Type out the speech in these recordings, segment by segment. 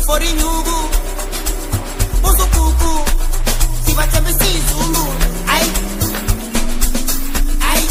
for inyuku uzukuku sibathembisa izulu ay ay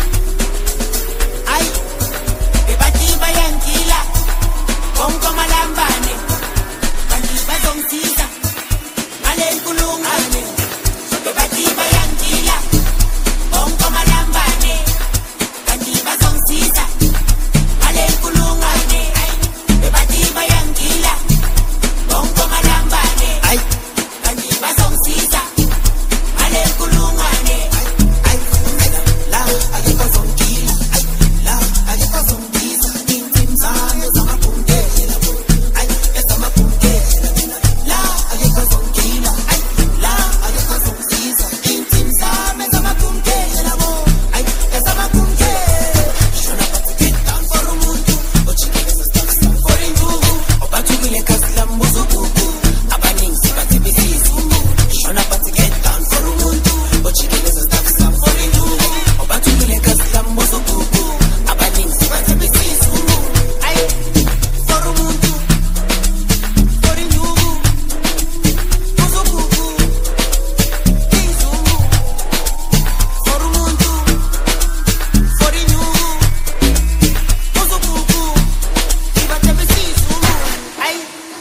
ay bebathi bayangila bonke amalambane kanti bazongisiza ngale nkulungwane bebathi bayangila bonke amalambane kanti bazongisiza ngale nkulungwane bebathi bayangila bonke amalambane kanti bazongisiza ngale nkulungwane la akekho zongila la akekho zongisiza intim zami zamaphunkela ezamaphunkela la akekho zongila la akekho zongisiza intim zami zamaphunkela ezamaphunkela shona but get down for umuntu ojikeleza stuff for injuku obathukile kazi lambuzukuku abaningi bathi besizulu shona but get down for umuntu ojikeleza stuff for injuku obathukile kazi lambuzukuku abaningi bathi besizulu ay for umuntu for injuku uzukuku izulu for umuntu for injuku uzukuku ibathi besizulu ay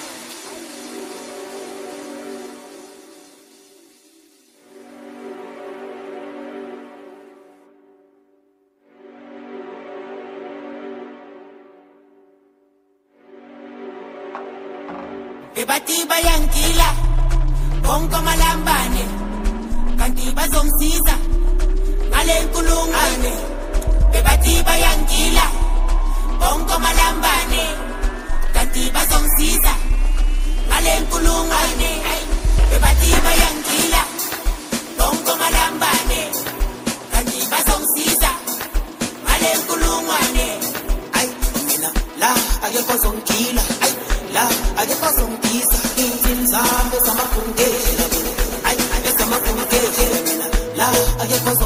bebathi bayangila bonke amalambane kanti bazongisiza ngale nkulungwane bebathi bayangila bonke amalambane kanti bazongisiza ngale nkulungwane bebathi bayangila bonke amalambane kanti bazongisiza ngale nkulungwane ay mina la akekho zongila la akekho zongisiza intim zami zamaphunkela ay ezamaphunkela mina la akekho